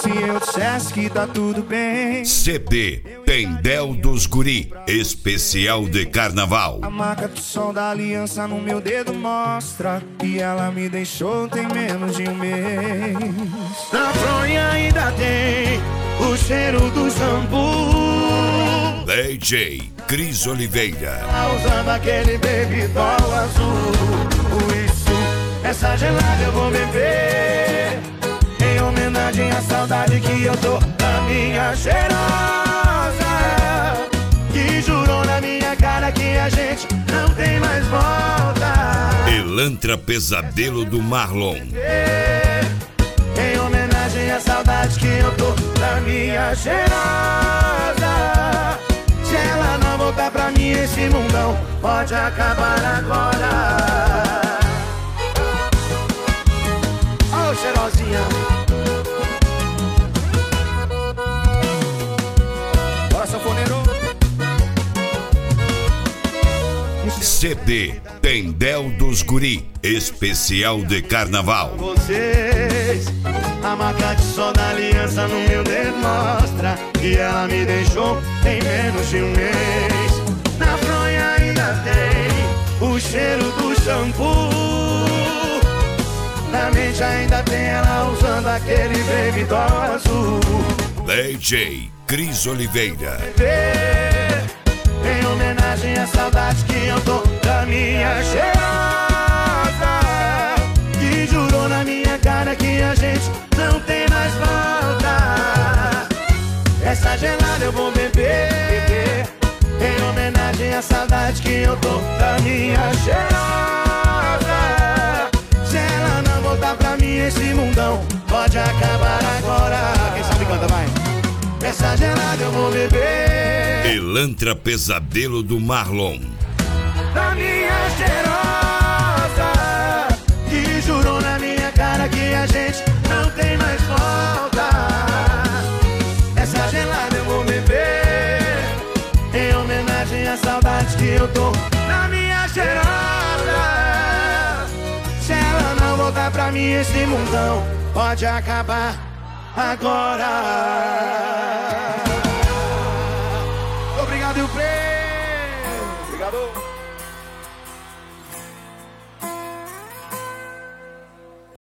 se eu dissesse que tá tudo bem? CD Tendel dos Guri, especial de carnaval. A marca do som da aliança no meu dedo mostra que ela me deixou tem menos de um mês. Na fronha ainda tem o cheiro do shampoo. DJ Cris Oliveira. Tá usando aquele baby doll azul. Isso, essa gelada eu vou beber em homenagem à saudade que eu tô da minha cheirosa, que jurou na minha cara que a gente não tem mais volta. Elantra Pesadelo do Marlon. Em homenagem à saudade que eu tô da minha cheirosa. Se ela não voltar pra mim, esse mundão pode acabar agora. Ô, cheirosinha. Bora, sanfoneiro. CD Tendel dos Guri, especial de carnaval. Vocês, a marca de som da aliança no meu dedo mostra que ela me deixou em menos de um mês. Na fronha ainda tem o cheiro do shampoo. Na mente ainda tem ela usando aquele baby doll azul. DJ Cris Oliveira. Em homenagem à saudade que eu tô da minha cheirosa, que jurou na minha cara que a gente não tem mais volta. Essa gelada eu vou beber em homenagem à saudade que eu tô da minha cheirosa. Se ela não voltar pra mim, esse mundão pode acabar agora. Quem sabe canta, vai. Essa gelada eu vou beber. Elantra Pesadelo do Marlon. Da minha cheirosa, que jurou na minha cara que a gente não tem mais volta. Essa gelada eu vou beber em homenagem à saudade que eu tô na minha cheirosa. Se ela não voltar pra mim, esse mundão pode acabar agora.